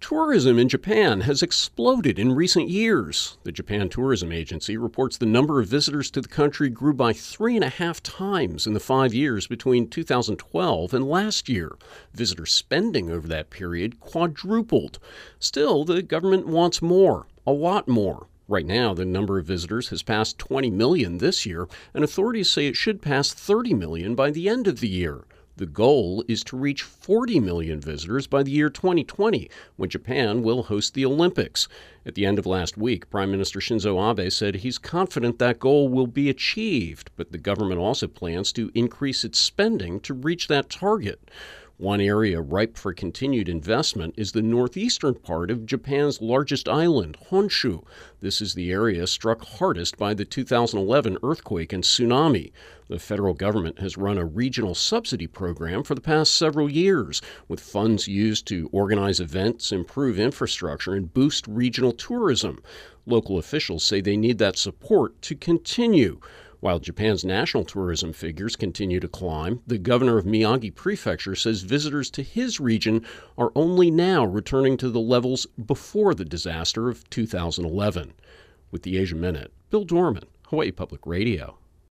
Tourism in Japan has exploded in recent years. The Japan Tourism Agency reports the number of visitors to the country grew by 3.5 times in the 5 years between 2012 and last year. Visitor spending over that period quadrupled. Still, the government wants more, a lot more. Right now, the number of visitors has passed 20 million this year, and authorities say it should pass 30 million by the end of the year. The goal is to reach 40 million visitors by the year 2020, when Japan will host the Olympics. At the end of last week, Prime Minister Shinzo Abe said he's confident that goal will be achieved, but the government also plans to increase its spending to reach that target. One area ripe for continued investment is the northeastern part of Japan's largest island, Honshu. This is the area struck hardest by the 2011 earthquake and tsunami. The federal government has run a regional subsidy program for the past several years, with funds used to organize events, improve infrastructure, and boost regional tourism. Local officials say they need that support to continue. While Japan's national tourism figures continue to climb, the governor of Miyagi Prefecture says visitors to his region are only now returning to the levels before the disaster of 2011. With the Asia Minute, Bill Dorman, Hawaii Public Radio.